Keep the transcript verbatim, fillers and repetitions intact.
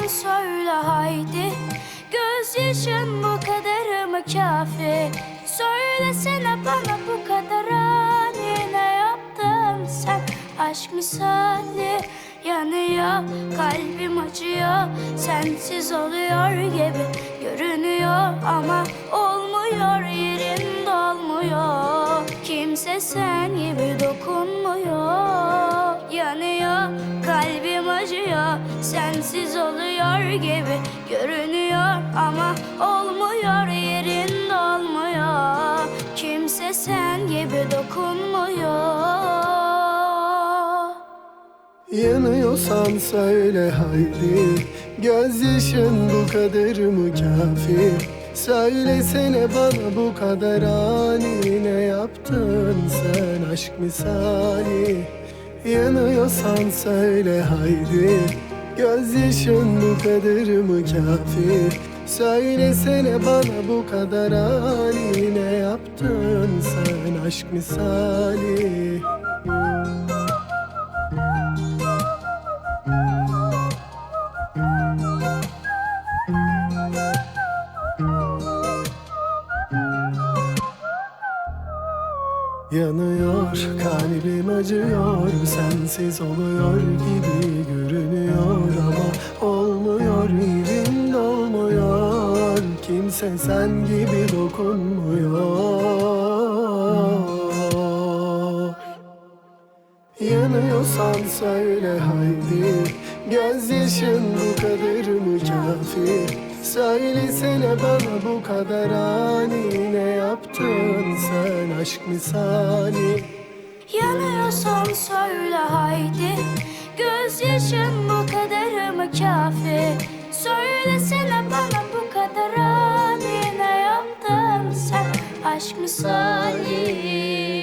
söyle haydi. Gözyaşın bu kadar mı kafi? Söylesene bana bu kadar ani ne yaptın sen? Aşk misali yanıyor, kalbim acıyor. Sensiz oluyor gibi görünüyor ama olmuyor, yerin dolmuyor. Kimse sen gibi dokunmuyor. Yanıyor, kalbim acıyor. Sensiz oluyor gibi görünüyor ama olmuyor, yerin dolmuyor. Kimse sen gibi dokunmuyor. Yanıyorsan söyle haydi, gözyaşın bu kadar mı kafi? Söylesene bana bu kadar ani ne yaptın sen aşk misali? Yanıyorsan söyle haydi, gözyaşın bu kadar mı kafi? Söylesene bana bu kadar ani ne yaptın sen aşk misali? Yanıyor, kalbim acıyor. Sensiz oluyor gibi görünüyor ama olmuyor, yerim dolmuyor. Kimse sen gibi dokunmuyor. Yanıyorsan söyle haydi, gözyaşın bu kadar mı kafi? Söylesene bana bu kadar ani ne yaptın sen aşk misali? Yanıyorsan söyle haydi. Gözyaşın bu kadar mı kafi? Söylesene bana bu kadar ani ne yaptın sen aşk misali?